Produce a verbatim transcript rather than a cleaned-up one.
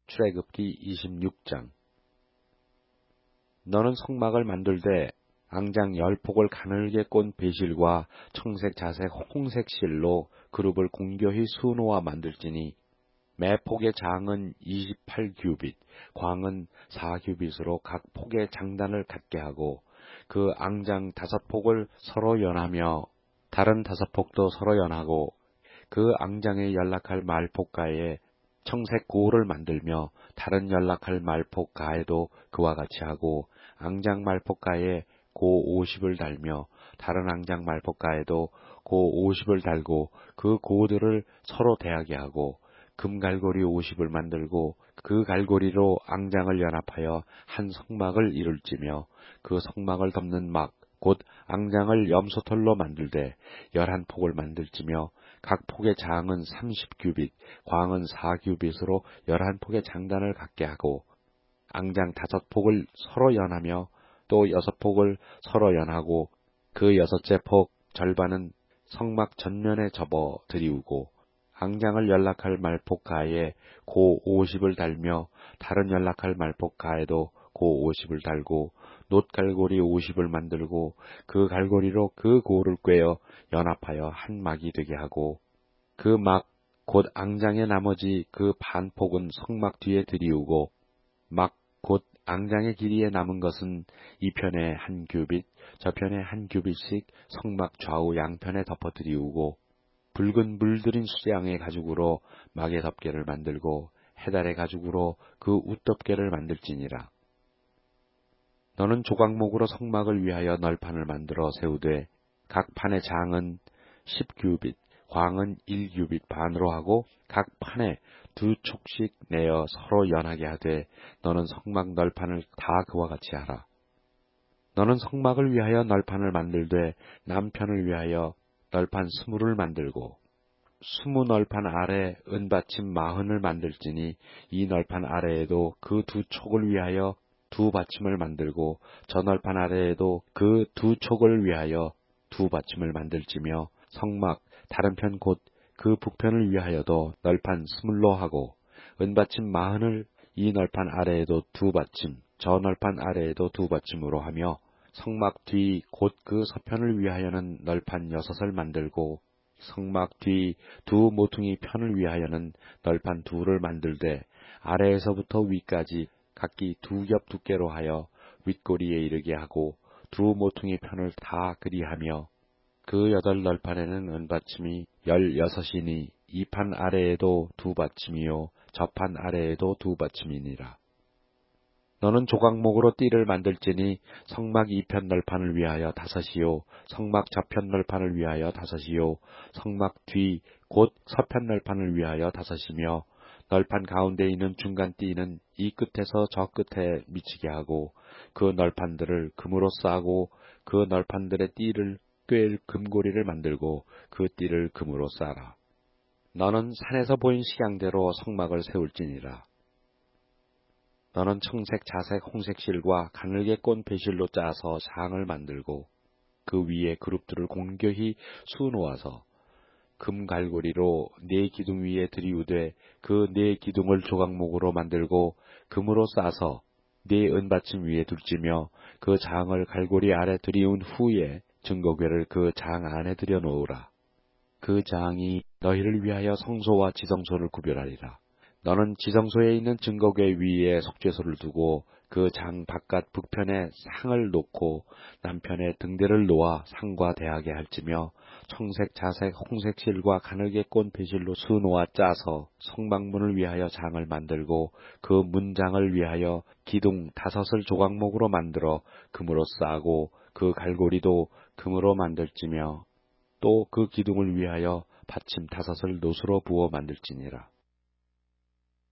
출애굽기 이십육 장. 너는 성막을 만들되 앙장 열 폭을 가늘게 꼰 배실과 청색, 자색, 홍색 실로 그룹을 공교히 수놓아 만들지니 매 폭의 장은 이십팔 규빗, 광은 사 규빗으로 각 폭의 장단을 갖게 하고 그 앙장 다섯 폭을 서로 연하며 다른 다섯 폭도 서로 연하고 그 앙장에 연락할 말폭가에 청색 고를 만들며 다른 연락할 말폭가에도 그와 같이 하고 앙장 말폭가에 고 오십을 달며 다른 앙장 말폭가에도 고 오십을 달고 그 고들을 서로 대하게 하고 금갈고리 오십을 만들고 그 갈고리로 앙장을 연합하여 한 성막을 이룰지며 그 성막을 덮는 막 곧 앙장을 염소털로 만들되 열한 폭을 만들지며 각 폭의 장은 삼십 규빗, 광은 사 규빗으로 열한 폭의 장단을 갖게 하고 앙장 다섯 폭을 서로 연하며 또 여섯 폭을 서로 연하고 그 여섯째 폭 절반은 성막 전면에 접어 들이우고 앙장을 연락할 말폭가에 고 오십을 달며 다른 연락할 말폭가에도 고 오십을 달고 놋갈고리 오십을 만들고 그 갈고리로 그 고를 꿰어 연합하여 한 막이 되게 하고 그 막 곧 앙장의 나머지 그 반폭은 성막 뒤에 들이우고 막 곧 앙장의 길이에 남은 것은 이 편에 한 규빗, 저편에 한 규빗씩 성막 좌우 양편에 덮어 들이우고 붉은 물들인 수양의 가죽으로 막의 덮개를 만들고 해달의 가죽으로 그 웃덮개를 만들지니라. 너는 조각목으로 성막을 위하여 널판을 만들어 세우되 각 판의 장은 십 규빗, 광은 일 규빗 반으로 하고 각 판에 두 촉씩 내어 서로 연하게 하되 너는 성막 널판을 다 그와 같이 하라. 너는 성막을 위하여 널판을 만들되 남편을 위하여 널판 스물을 만들고 스무 널판 아래 은받침 마흔을 만들지니 이 널판 아래에도 그 두 촉을 위하여 두 받침을 만들고 저 널판 아래에도 그 두 촉을 위하여 두 받침을 만들지며 성막 다른 편 곧 그 북편을 위하여도 널판 스물로 하고 은받침 마흔을 이 널판 아래에도 두 받침 저 널판 아래에도 두 받침으로 하며 성막 뒤 곧 그 서편을 위하여는 널판 여섯을 만들고 성막 뒤 두 모퉁이 편을 위하여는 널판 둘을 만들되 아래에서부터 위까지 각기 두 겹 두께로 하여 윗꼬리에 이르게 하고 두 모퉁이 편을 다 그리하며 그 여덟 널판에는 은받침이 열여섯이니 이 판 아래에도 두 받침이요 저 판 아래에도 두 받침이니라. 너는 조각목으로 띠를 만들지니 성막 이편 널판을 위하여 다섯이요 성막 저편 널판을 위하여 다섯이요 성막 뒤 곧 서편 널판을 위하여 다섯이며 널판 가운데 있는 중간 띠는 이 끝에서 저 끝에 미치게 하고 그 널판들을 금으로 싸고 그 널판들의 띠를 꿰일 금고리를 만들고 그 띠를 금으로 싸라. 너는 산에서 보인 식양대로 성막을 세울지니라. 너는 청색, 자색, 홍색 실과 가늘게 꼰 배실로 짜서 장을 만들고 그 위에 그룹들을 공교히 수놓아서 금갈고리로 네 기둥 위에 들이우되 그 네 기둥을 조각목으로 만들고 금으로 싸서 네 은받침 위에 둘지며 그 장을 갈고리 아래 들이운 후에 증거궤를 그 장 안에 들여놓으라. 그 장이 너희를 위하여 성소와 지성소를 구별하리라. 너는 지성소에 있는 증거궤 위에 속죄소를 두고 그 장 바깥 북편에 상을 놓고 남편에 등대를 놓아 상과 대하게 할지며 청색, 자색, 홍색 실과 가늘게 꼰 배실로 수놓아 짜서 성막문을 위하여 장을 만들고 그 문장을 위하여 기둥 다섯을 조각목으로 만들어 금으로 싸고 그 갈고리도 금으로 만들지며 또 그 기둥을 위하여 받침 다섯을 노수로 부어 만들지니라.